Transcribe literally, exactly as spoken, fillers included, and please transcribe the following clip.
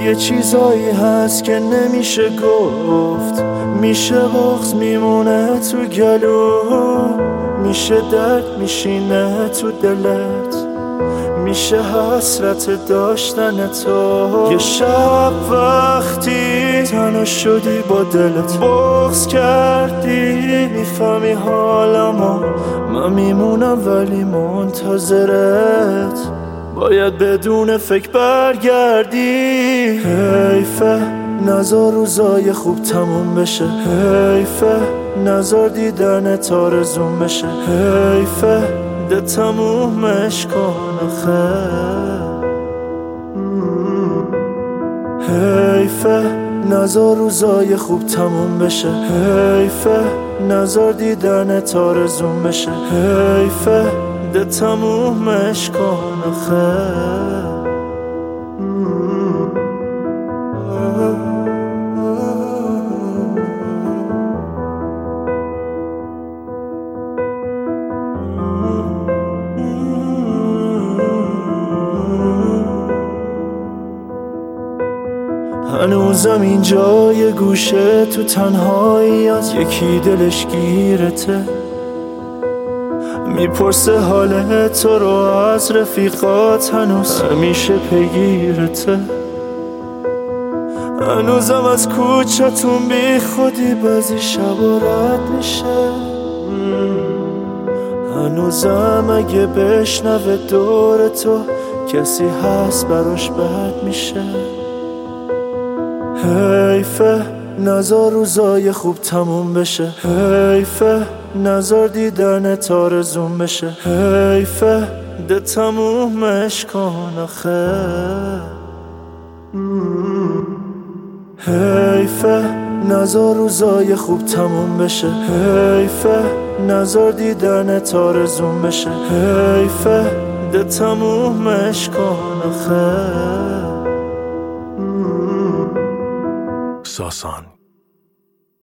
یه چیزایی هست که نمیشه گفت، میشه بغض میمونه تو گلو، میشه درد میشینه تو دلت، میشه حسرت داشتن تو. یه شب وقتی تنها شدی با دلت بغض کردی، میفهمی حالمو، من میمونم ولی منتظرت، باید بدون فکر برگردی. حیفه نزار روزای خوب تموم بشه، حیفه نزار دیدنت آرزوم بشه، حیفه ده تمومش کن آخه. حیفه نزار روزای خوب تموم بشه، حیفه نزار دیدنت آرزوم بشه، حیفه ده تمومش کن آخه. هنوزم اینجا یه گوشه تو تنهایی از یکی دلش گیرته، میپرسه حال تو رو از رفیقات، هنوز همیشه پیگیرته. هنوزم از کوچتون بی خودی بعضی شبا رد میشه، هنوزم اگه بشنوه دور تو کسی هست براش بد میشه. حیفه نزار روزای خوب تموم بشه، حیفه نزار دیدنت آرزوم بشه، حیفه ده تمومش کن آخه. حیفه نزار روزای خوب تموم بشه، حیفه نزار دیدنت آرزوم بشه، حیفه ده تمومش کن آخه. ساسان